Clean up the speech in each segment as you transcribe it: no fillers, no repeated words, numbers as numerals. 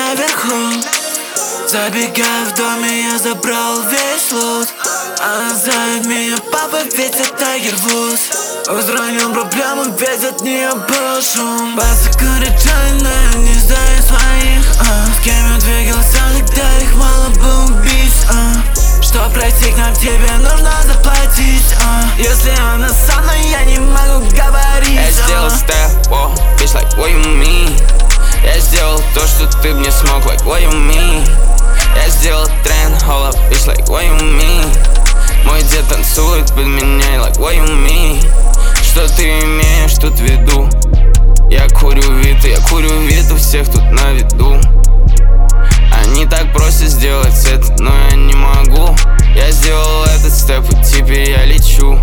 наверху. Забегая в доме, я забрал весь лут. Она зовет меня папа, ведь это Тайгер Вудс. Устранил проблему, ведь от нее был шум. Басы горячаны, но я не знаю своих. С кем я двигался, когда их мало было убийств. Чтоб пройти к нам, тебе нужно заплатить. Если она со мной, я не могу говорить. Я сделал step, whoa, bitch, like what you mean? Я сделал то, что ты мне смог, like what you mean? Я сделал тренд, hold up, bitch, like what you mean? Мой дед танцует под меня, like what you mean? Что ты имеешь тут в виду? Я курю вид у всех тут на виду. Они так просят сделать это, но я не могу. Я сделал этот степ, и теперь я лечу.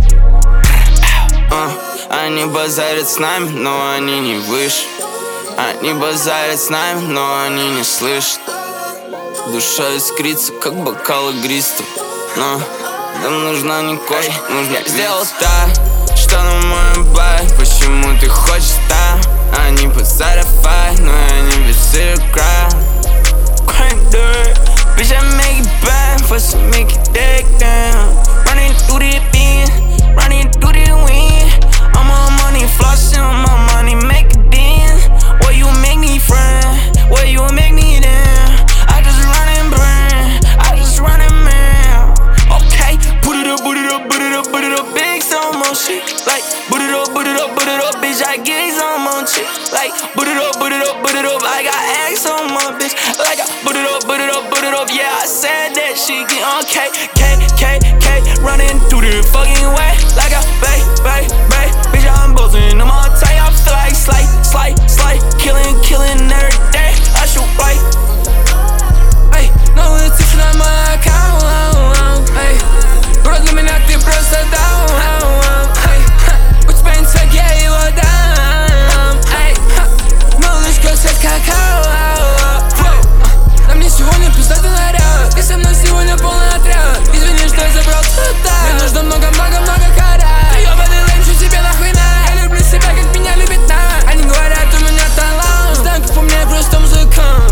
Они базарят с нами, но они не выше. Они базарят с нами, но они не слышат. Душа искрится, как бокал игристый. Но нам нужна не кожа, нужно я сделал так, что на моем байк. Почему ты хочешь так? Они базарят файт, но я не весы край. Can't do it, bitch, I make it bad, first I make it dead down. Running through the beat, running through the wind. I'm on money, flossing on my money, make it dance. Where you make me friend, where you make me down. I just run and burn, I just run and man. Okay, put it up, put it up, put it up, put it up, big slow motion. Like, put it up, put it up, put it up, bitch, I get some more shit. Like, put it up, put it up, put it up, I got X on my bitch. Like, put it up, put it up, put it up, yeah, I said that shit get on K, running through the fucking way. Like a bay, bitch, I'm buzzing, I'm on tight, I'm still like slide, killing every day, I shoot right. Эй, новые цифры на мой аккаунт, эй, вроде для меня ты просто даун, эй, у тебя инсайд, я его дам, эй, малышка с какао. На мне сегодня пиздатый наряд, и со мной сегодня полный отряд. Извини, что я забрал туда. Мне нужно много-много-много карат. Ты ёбаный лэм, что тебе нахуй на? Я люблю себя, как меня любит на. Они говорят, у меня талант. Знаю, как по мне, просто музыкант.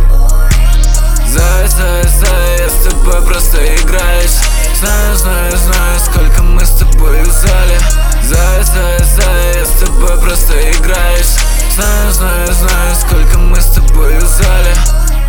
Зай, я с тобой просто играюсь. Знаю, сколько мы с тобой в зале. Зай, я с тобой просто играюсь. Знаю, сколько мы с тобой в зале.